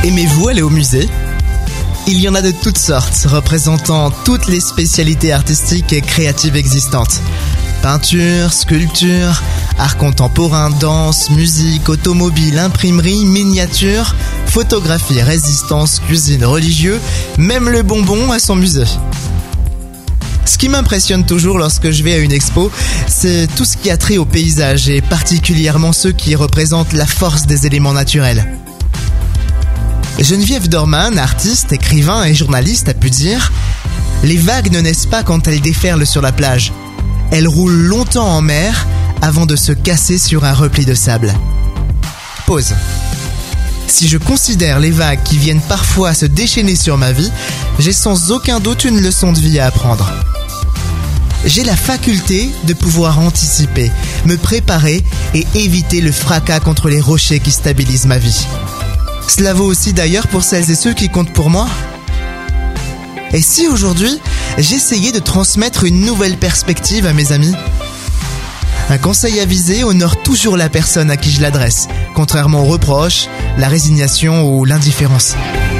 Aimez-vous aller au musée ? Il y en a de toutes sortes, représentant toutes les spécialités artistiques et créatives existantes. Peinture, sculpture, art contemporain, danse, musique, automobile, imprimerie, miniature, photographie, résistance, cuisine, religieux, même le bonbon a son musée. Ce qui m'impressionne toujours lorsque je vais à une expo, c'est tout ce qui a trait au paysage et particulièrement ceux qui représentent la force des éléments naturels. Geneviève Dorman, artiste, écrivain et journaliste, a pu dire « Les vagues ne naissent pas quand elles déferlent sur la plage. Elles roulent longtemps en mer avant de se casser sur un repli de sable. » Pause. Si je considère les vagues qui viennent parfois se déchaîner sur ma vie, j'ai sans aucun doute une leçon de vie à apprendre. J'ai la faculté de pouvoir anticiper, me préparer et éviter le fracas contre les rochers qui stabilisent ma vie. Cela vaut aussi d'ailleurs pour celles et ceux qui comptent pour moi. Et si aujourd'hui, j'essayais de transmettre une nouvelle perspective à mes amis ? Un conseil avisé honore toujours la personne à qui je l'adresse, contrairement aux reproches, la résignation ou l'indifférence.